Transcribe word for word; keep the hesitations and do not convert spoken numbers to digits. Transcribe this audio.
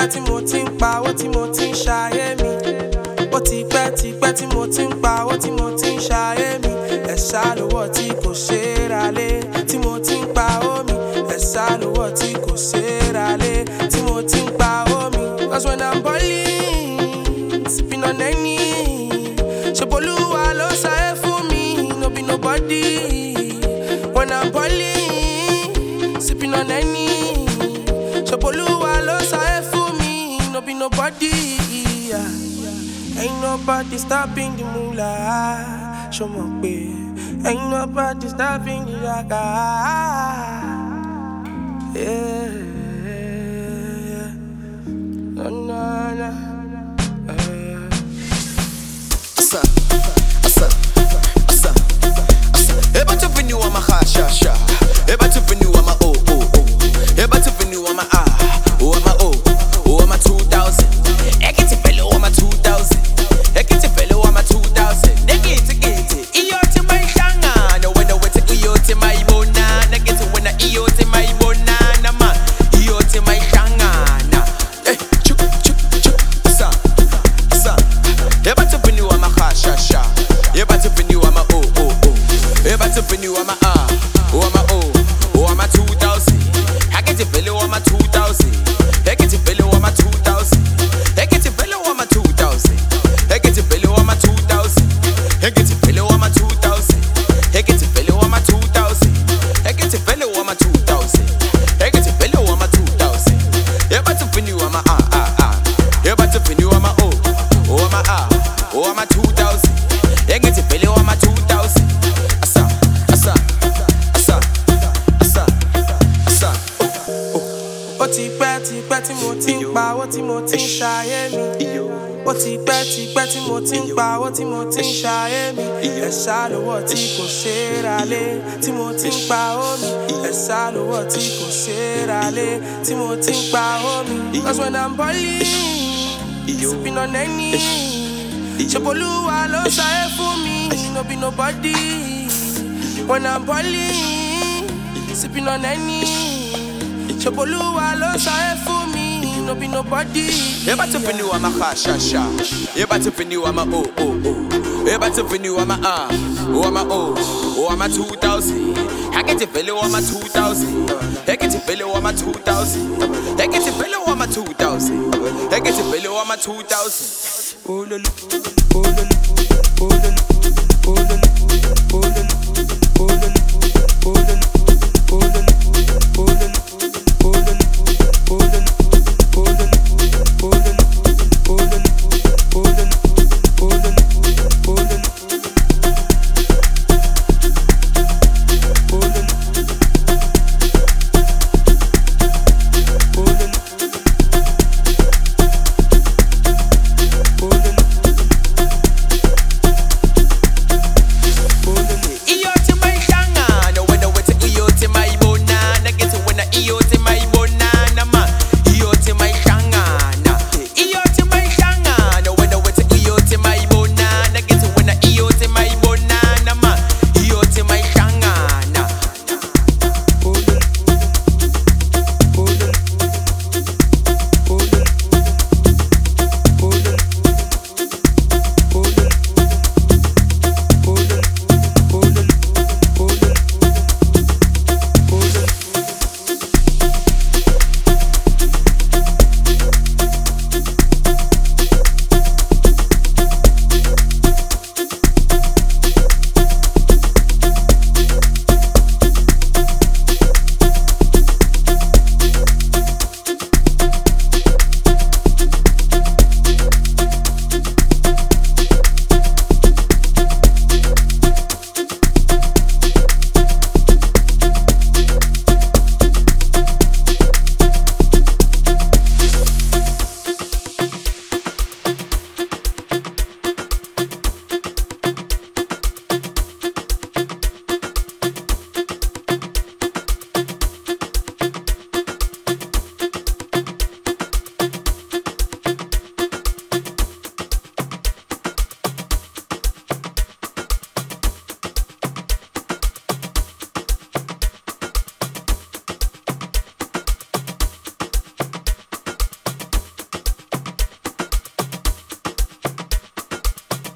pẹ́ tí mo ti ń pawó tí mo ti ń ṣayé mi. Ó ti pẹ́ ti pẹ́ tí mo ti ń pawó tí mo ti ń ṣayé mi. Ẹ̀ṣá lówó tí kò ṣe é ra lé tí mo ti ń pawó mi. Ẹ̀ṣá lówó tí kò ṣe é ra lé tí mo ti ń pawó mi. Cause when I'm balling, sipping on any, ṣeboluwa ló ṣayé fún mi, no be nobody. When I'm balling, sipping on any, ṣeboluwa ló ṣayé fún mi, no be nobody. Ain't nobody stopping the moolah. Show me pay. Ain't nobody stopping the raga. Yeah, yeah. No, no, no. Asa, asa, asa, asa. Eba tu vini wa ma ha sha sha. Eba tu vini wa ma oh oh oh. Eba tu vini wa ma ah. Oh ma oh. Oh ma two thousand. Ekiti fellow wa ma two thousand. Ekiti fellow wa ma two thousand. Negiti giti. Iyo ti mai shanga. No when no wait iyo ti mai bona. Negiti when iyo ti mai bona na ma. Iyo ti mai shanga na. Eh chu chu chu. Asa, asa. Eba tu vini wa ma ha sha sha. Eba tu vini wa ma oh oh oh. Eba tu vini wa ma ah. Oh ma oh. Oh ma two thousand. Ekiti fellow wa ma two thousand. Ekiti fellow wa ma two thousand. Ekiti fellow wa ma two thousand. Ekiti fellow wa ma two thousand. Ekiti fellow wa ma two thousand. Ekiti fellow wa ma two thousand. Ekiti fellow wa ma two thousand. Ekiti fellow wa ma two thousand. Eba tu fini wa ma ah ah ah. Eba tu fini wa ma oh. Oh ma ah. Oh ma two thousand. Ekiti fellow wa ma two thousand. Asa asa asa asa asa. Ó ti pẹ́ ti pẹ́ tí mo ti ń pawó tí mo ti ń ṣayé mi. Ó ti pẹ́ ti pẹ́ tí mo ti ń pawó tí mo ti ń ṣayé mi. Ẹ̀ṣá lówó tí kò ṣe é ra lé tí mo ti ń pawó mi. Ẹ̀ṣá lówó tí kò ṣe é ra lé tí mo ti ń pawó mi. Cause when I'm balling, sipping on any, ṣeboluwa ló ṣayé fún mi, no be nobody. When I'm balling, sipping on any, ṣeboluwa ló ṣayé fún mi, no be nobody. Eba tu fini wa ma ha sha sha. Eba tu fini wa ma oh oh oh. Eba tu fini wa ma ah. Oh ma oh. Oh ma two thousand. Ekiti fellow wa ma two thousand. Ekiti fellow wa ma two thousand. Ekiti fellow wa ma two thousand. Ekiti fellow wa ma two thousand. Oh lolo, oh lolo, oh lolo, oh lolo,